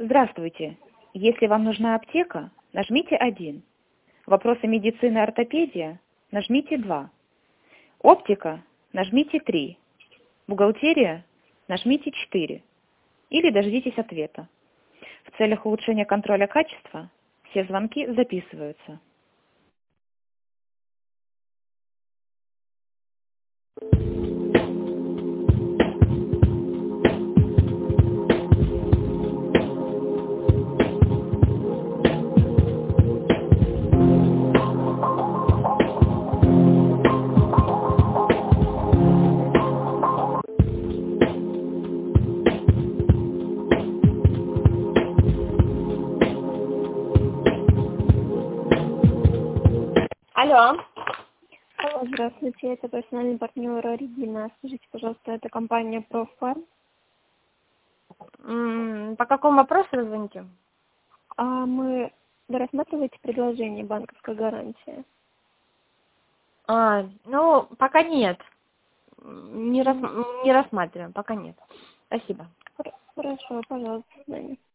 Здравствуйте. Если вам нужна аптека, нажмите 1. Вопросы медицины и ортопедия, нажмите 2. Оптика, нажмите 3. Бухгалтерия, нажмите 4. Или дождитесь ответа. В целях улучшения контроля качества все звонки записываются. Алло. Алло, здравствуйте, это персональный партнер Регина. Скажите, пожалуйста, это компания Профарм. По какому вопросу вы звоните? Вы рассматриваете предложение банковской гарантии? Ну, пока нет. Не рассматриваем, пока нет. Спасибо. Хорошо, пожалуйста, до свидания.